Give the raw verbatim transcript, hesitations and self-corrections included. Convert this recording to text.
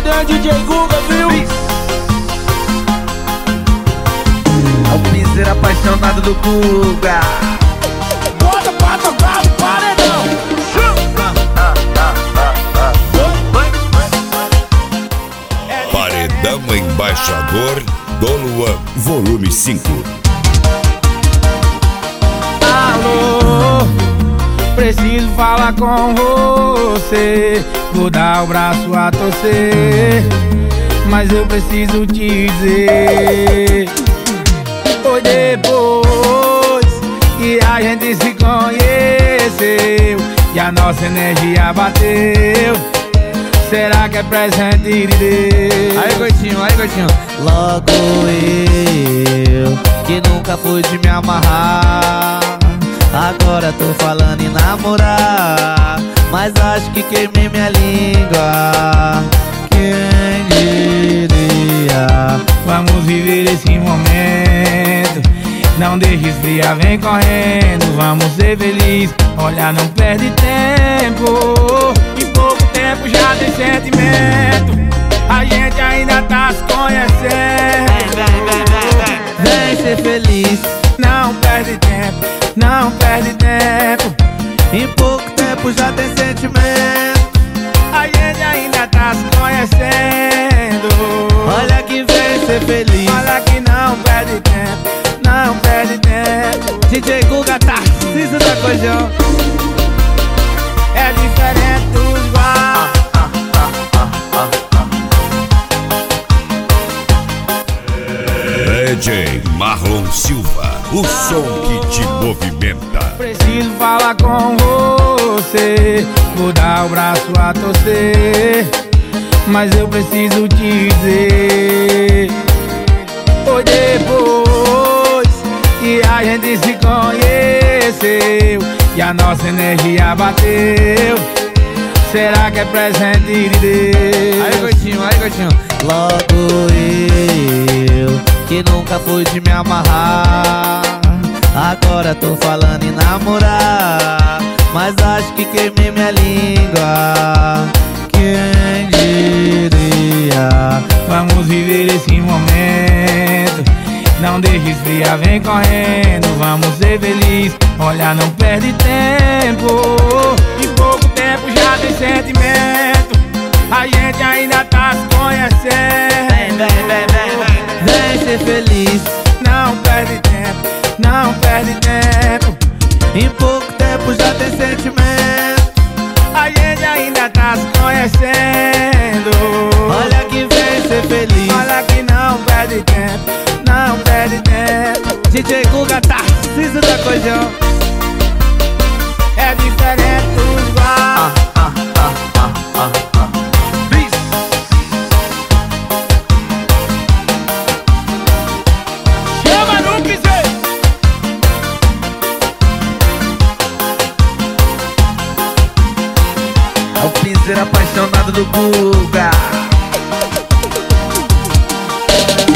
paredão D J Guga, viu? É o piseiro apaixonado do Guga. Bota pra tocar no paredão. Paredão Embaixador do Luan, volume cinco. Alô, preciso falar com você. Vou dar o braço a torcer, mas eu preciso te dizer. Foi depois que a gente se conheceu e a nossa energia bateu. Será que é presente de Deus? Aí, gordinho, aí, gordinho. Logo eu, que nunca fui de me amarrar, agora tô falando em namorar, mas acho que queimei minha língua. Quem diria? Vamos viver esse momento, não deixe esfriar, vem correndo. Vamos ser felizes, olha, não perde tempo. Em pouco tempo já tem sentimento, a gente ainda tá se conhecendo. Vem, vem, vem, vem, vem ser feliz, não perde tempo, não perde tempo. em pouco tempo já tem sentimento, A gente ainda tá se conhecendo. olha que vem ser feliz. Olha que não perde tempo, não perde tempo. D J Guga, Tarcísio da Cojão. É diferente dos igual. D J Marlon Silva, o som que te movimenta. Preciso falar com você, vou dar o braço a torcer, mas eu preciso te dizer. Foi depois que a gente se conheceu e a nossa energia bateu. Será que é presente de Deus? Aí, gordinho, aí, gordinho. Logo eu, que nunca fui de me amarrar, agora tô falando em namorar, mas acho que queimei minha língua. Quem diria? Vamos viver esse momento, não deixe esfriar, vem correndo. Vamos ser felizes, olha, não perde tempo. Em pouco tempo já tem sentimento, a gente ainda tá se conhecendo. Vem, vem, vem, vem, vem, vem ser feliz, Não perde tempo, não perde tempo. em pouco tempo já tem sentimento, A gente ainda tá se conhecendo. olha que vem ser feliz. Olha que não perde tempo, não perde tempo. D J Guga, Tarcísio da Cojão. É diferente dos igual. Chama no piseiro. É o piseiro apaixonado do Guga.